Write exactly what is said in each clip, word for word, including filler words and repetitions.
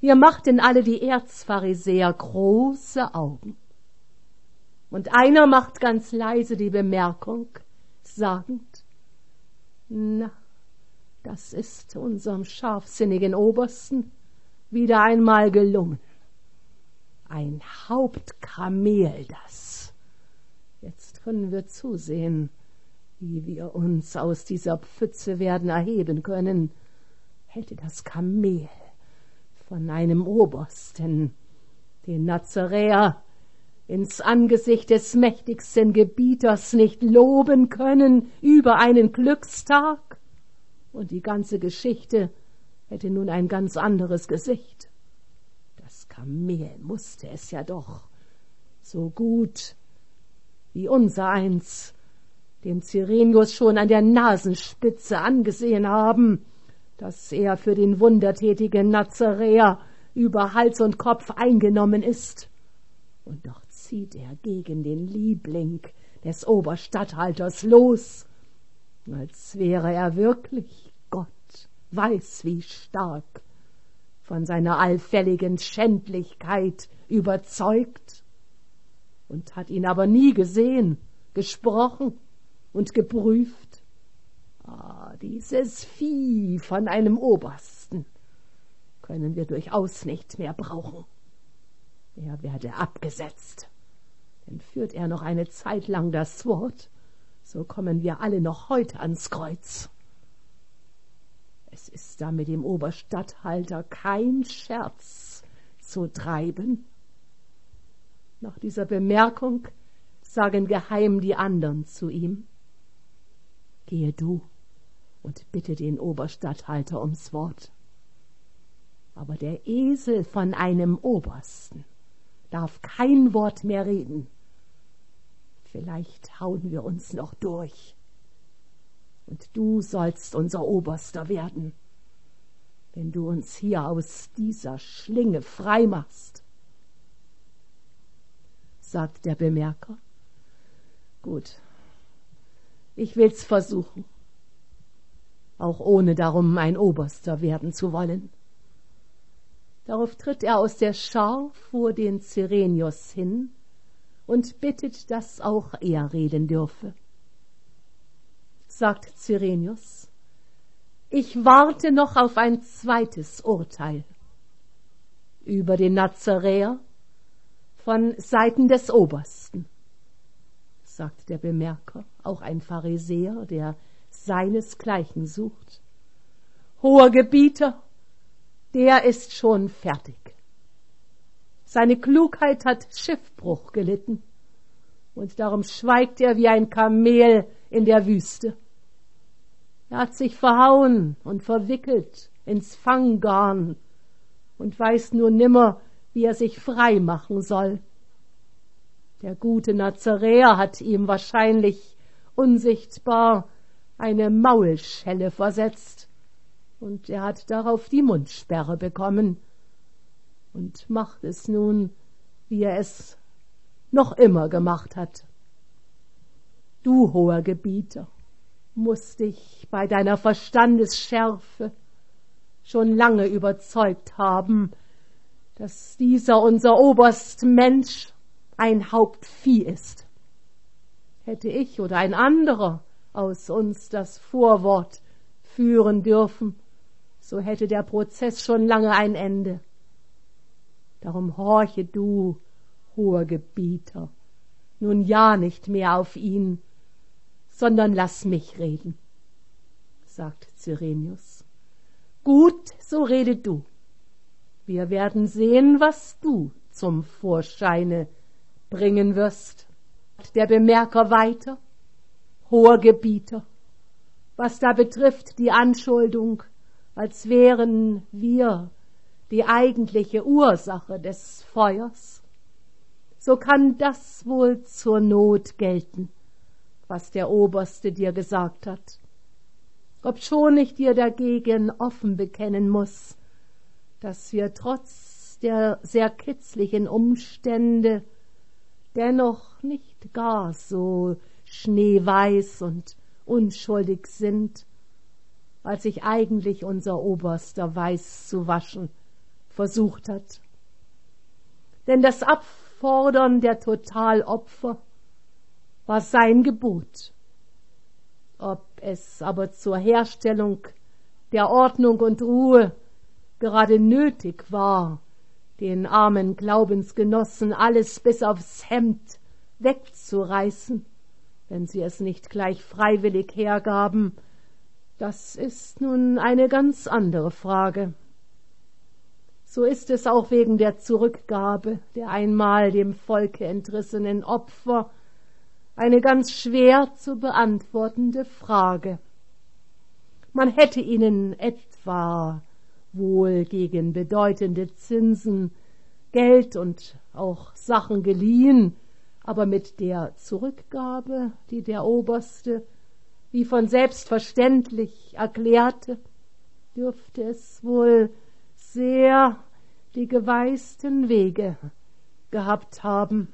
Hier machten alle die Erzpharisäer große Augen. Und einer macht ganz leise die Bemerkung, sagend, na, das ist unserem scharfsinnigen Obersten wieder einmal gelungen. Ein Hauptkamel das. Jetzt können wir zusehen, wie wir uns aus dieser Pfütze werden erheben können. Hätte das Kamel von einem Obersten den Nazaräer ins Angesicht des mächtigsten Gebieters nicht loben können über einen Glückstag, und die ganze Geschichte hätte nun ein ganz anderes Gesicht. Das Kamel musste es ja doch so gut wie unser eins dem Cyrenius schon an der Nasenspitze angesehen haben, dass er für den wundertätigen Nazaräer über Hals und Kopf eingenommen ist. Und doch zieht er gegen den Liebling des Oberstatthalters los, als wäre er wirklich, Gott weiß wie stark, von seiner allfälligen Schändlichkeit überzeugt, und hat ihn aber nie gesehen, gesprochen und geprüft. Ah, dieses Vieh von einem Obersten können wir durchaus nicht mehr brauchen. Er werde abgesetzt. Denn führt er noch eine Zeit lang das Wort, so kommen wir alle noch heute ans Kreuz. Es ist da mit dem Oberstatthalter kein Scherz zu treiben. Nach dieser Bemerkung sagen geheim die anderen zu ihm, gehe du und bitte den Oberstatthalter ums Wort. Aber der Esel von einem Obersten darf kein Wort mehr reden. Vielleicht hauen wir uns noch durch. Und du sollst unser Oberster werden, wenn du uns hier aus dieser Schlinge frei machst. Sagt der Bemerker, gut, ich will's versuchen, auch ohne darum ein Oberster werden zu wollen. Darauf tritt er aus der Schar vor den Cyrenius hin und bittet, dass auch er reden dürfe. Sagt Cyrenius, ich warte noch auf ein zweites Urteil über den Nazaräer von Seiten des Obersten. Sagt der Bemerker, auch ein Pharisäer, der seinesgleichen sucht. Hoher Gebieter, der ist schon fertig. Seine Klugheit hat Schiffbruch gelitten, und darum schweigt er wie ein Kamel in der Wüste. Er hat sich verhauen und verwickelt ins Fanggarn und weiß nun nimmer, wie er sich frei machen soll. Der gute Nazaräer hat ihm wahrscheinlich unsichtbar eine Maulschelle versetzt, und er hat darauf die Mundsperre bekommen und macht es nun, wie er es noch immer gemacht hat. Du, hoher Gebieter, musst dich bei deiner Verstandesschärfe schon lange überzeugt haben, dass dieser unser Oberst Mensch ein Hauptvieh ist. Hätte ich oder ein anderer aus uns das Vorwort führen dürfen, so hätte der Prozess schon lange ein Ende. Darum horche du, hoher Gebieter, nun ja nicht mehr auf ihn, sondern lass mich reden, sagt Cyrenius. Gut, so rede du. Wir werden sehen, was du zum Vorscheine bringen wirst. Der Bemerker weiter, hoher Gebieter, was da betrifft die Anschuldung, als wären wir die eigentliche Ursache des Feuers, so kann das wohl zur Not gelten, was der Oberste dir gesagt hat, obschon ich dir dagegen offen bekennen muß, dass wir trotz der sehr kitzlichen Umstände dennoch nicht gar so schneeweiß und unschuldig sind, als sich eigentlich unser Oberster weiß zu waschen versucht hat. Denn das Abfordern der Totalopfer war sein Gebot. Ob es aber zur Herstellung der Ordnung und Ruhe gerade nötig war, den armen Glaubensgenossen alles bis aufs Hemd wegzureißen, wenn sie es nicht gleich freiwillig hergaben, das ist nun eine ganz andere Frage. So ist es auch wegen der Zurückgabe der einmal dem Volke entrissenen Opfer eine ganz schwer zu beantwortende Frage. Man hätte ihnen etwa wohl gegen bedeutende Zinsen Geld und auch Sachen geliehen, aber mit der Zurückgabe, die der Oberste wie von selbstverständlich erklärte, dürfte es wohl sehr die geweißten Wege gehabt haben.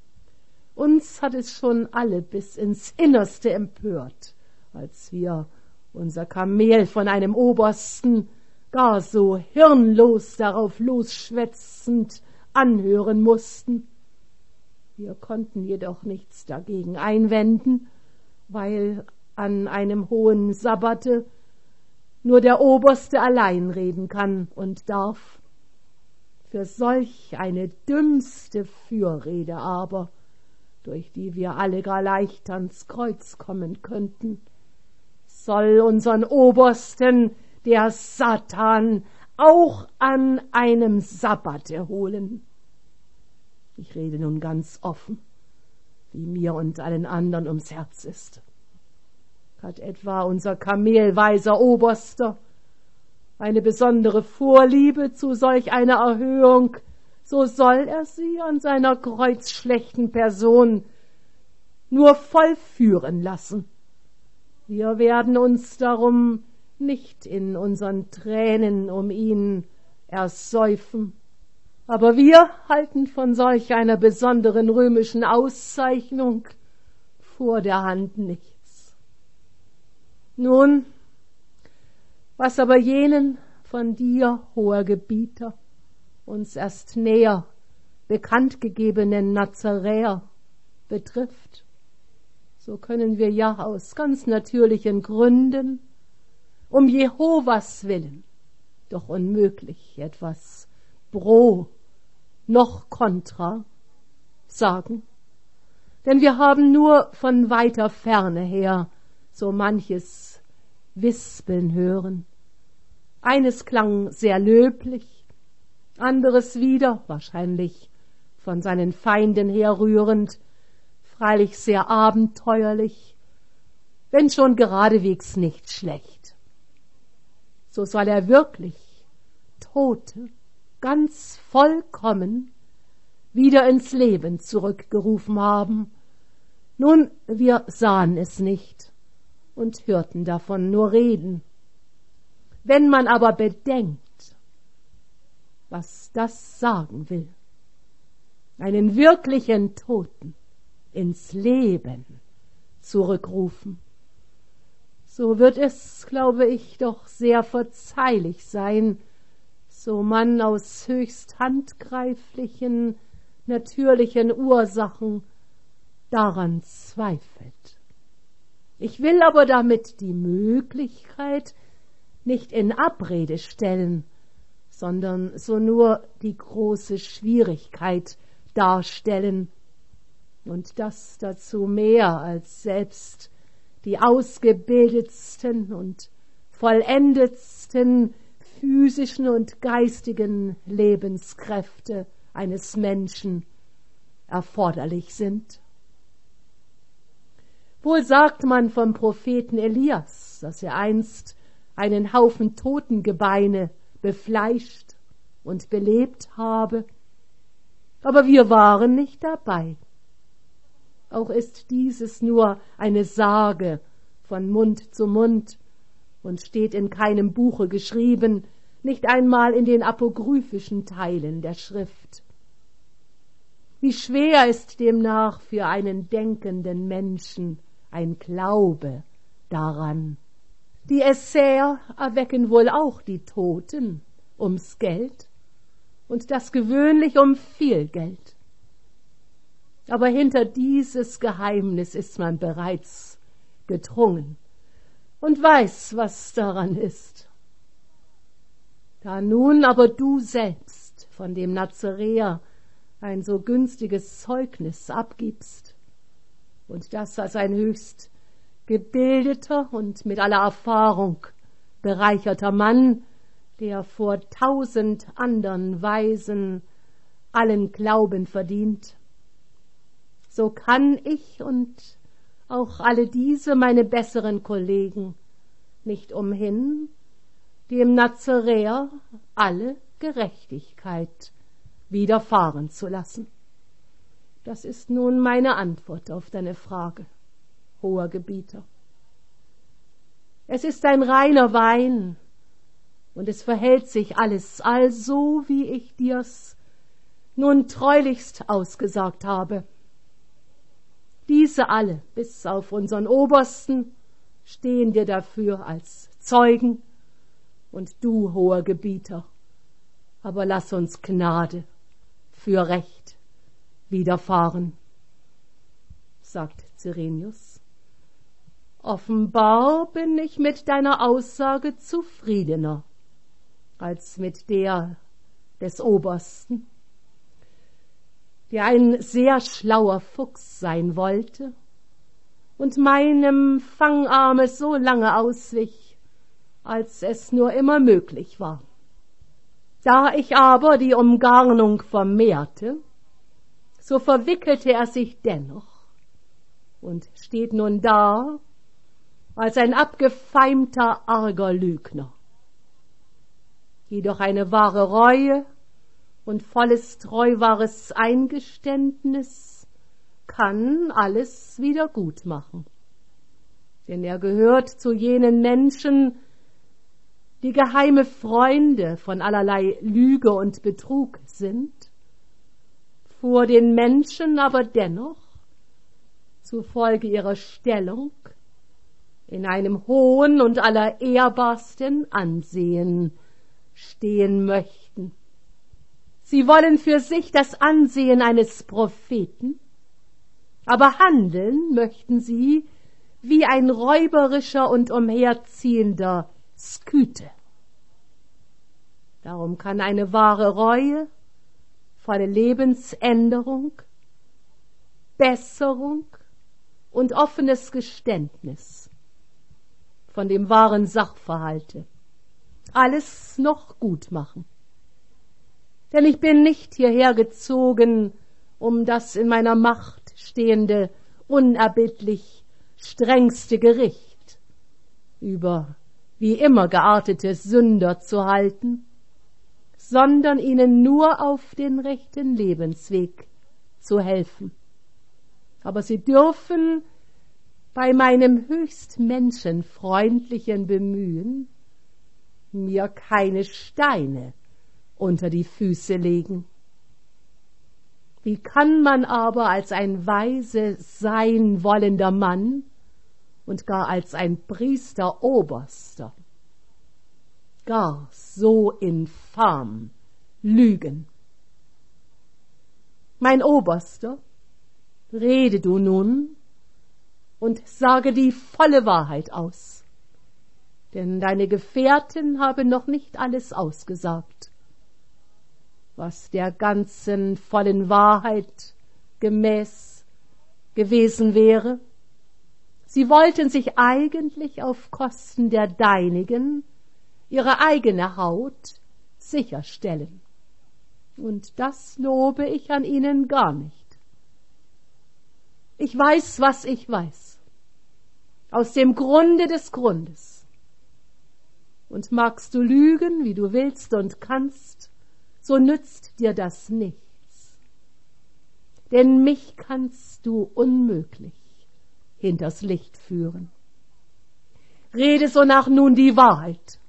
Uns hat es schon alle bis ins Innerste empört, als wir unser Kamel von einem Obersten gar so hirnlos darauf losschwätzend anhören mussten. Wir konnten jedoch nichts dagegen einwenden, weil an einem hohen Sabbate nur der Oberste allein reden kann und darf. Für solch eine dümmste Fürrede aber, durch die wir alle gar leicht ans Kreuz kommen könnten, soll unseren Obersten der Satan auch an einem Sabbate holen. Ich rede nun ganz offen, wie mir und allen anderen ums Herz ist. Hat etwa unser kamelweiser Oberster eine besondere Vorliebe zu solch einer Erhöhung, so soll er sie an seiner kreuzschlechten Person nur vollführen lassen. Wir werden uns darum nicht in unseren Tränen um ihn ersäufen, aber wir halten von solch einer besonderen römischen Auszeichnung vor der Hand nichts. Nun, was aber jenen von dir, hoher Gebieter, uns erst näher bekannt gegebenen Nazaräer betrifft, so können wir ja aus ganz natürlichen Gründen um Jehovas willen doch unmöglich etwas pro noch contra sagen. Denn wir haben nur von weiter Ferne her so manches Wispeln hören. Eines klang sehr löblich, anderes wieder, wahrscheinlich von seinen Feinden herrührend, freilich sehr abenteuerlich, wenn schon geradewegs nicht schlecht. So soll er wirklich Tote ganz vollkommen wieder ins Leben zurückgerufen haben. Nun, wir sahen es nicht und hörten davon nur reden. Wenn man aber bedenkt, was das sagen will, einen wirklichen Toten ins Leben zurückrufen, so wird es, glaube ich, doch sehr verzeihlich sein, so man aus höchst handgreiflichen, natürlichen Ursachen daran zweifelt. Ich will aber damit die Möglichkeit nicht in Abrede stellen, sondern so nur die große Schwierigkeit darstellen, und das dazu mehr als selbst die ausgebildetsten und vollendetsten physischen und geistigen Lebenskräfte eines Menschen erforderlich sind. Wohl sagt man vom Propheten Elias, dass er einst einen Haufen Totengebeine befleischt und belebt habe, aber wir waren nicht dabei. Auch ist dieses nur eine Sage von Mund zu Mund und steht in keinem Buche geschrieben, nicht einmal in den apokryphischen Teilen der Schrift. Wie schwer ist demnach für einen denkenden Menschen ein Glaube daran. Die Essäer erwecken wohl auch die Toten ums Geld, und das gewöhnlich um viel Geld. Aber hinter dieses Geheimnis ist man bereits gedrungen und weiß, was daran ist. Da nun aber du selbst von dem Nazaräer ein so günstiges Zeugnis abgibst und das als ein höchst gebildeter und mit aller Erfahrung bereicherter Mann, der vor tausend andern Weisen allen Glauben verdient, so kann ich und auch alle diese meine besseren Kollegen nicht umhin, dem Nazaräer alle Gerechtigkeit widerfahren zu lassen. Das ist nun meine Antwort auf deine Frage, hoher Gebieter. Es ist ein reiner Wein, und es verhält sich alles also, wie ich dir's nun treulichst ausgesagt habe. Diese alle, bis auf unseren Obersten, stehen dir dafür als Zeugen, und du, hoher Gebieter, aber lass uns Gnade für Recht widerfahren, sagt Cyrenius. Offenbar bin ich mit deiner Aussage zufriedener als mit der des Obersten, der ein sehr schlauer Fuchs sein wollte und meinem Fangarme so lange auswich, als es nur immer möglich war. Da ich aber die Umgarnung vermehrte, so verwickelte er sich dennoch und steht nun da als ein abgefeimter, arger Lügner. Jedoch eine wahre Reue und volles treuwahres Eingeständnis kann alles wieder gut machen. Denn er gehört zu jenen Menschen, die geheime Freunde von allerlei Lüge und Betrug sind, vor den Menschen aber dennoch, zufolge ihrer Stellung, in einem hohen und allerehrbarsten Ansehen stehen möchten. Sie wollen für sich das Ansehen eines Propheten, aber handeln möchten sie wie ein räuberischer und umherziehender Skythe. Darum kann eine wahre Reue, volle Lebensänderung, Besserung und offenes Geständnis von dem wahren Sachverhalte alles noch gut machen. Denn ich bin nicht hierher gezogen, um das in meiner Macht stehende, unerbittlich strengste Gericht über wie immer geartete Sünder zu halten, sondern ihnen nur auf den rechten Lebensweg zu helfen. Aber sie dürfen bei meinem höchst menschenfreundlichen Bemühen mir keine Steine unter die Füße legen. Wie kann man aber als ein weise sein wollender Mann und gar als ein Priester Oberster gar so infam lügen? Mein Oberster, rede du nun und sage die volle Wahrheit aus, denn deine Gefährten haben noch nicht alles ausgesagt, was der ganzen vollen Wahrheit gemäß gewesen wäre. Sie wollten sich eigentlich auf Kosten der deinigen ihre eigene Haut sicherstellen. Und das lobe ich an ihnen gar nicht. Ich weiß, was ich weiß, aus dem Grunde des Grundes. Und magst du lügen, wie du willst und kannst, so nützt dir das nichts. Denn mich kannst du unmöglich hinters Licht führen. Rede sonach nun die Wahrheit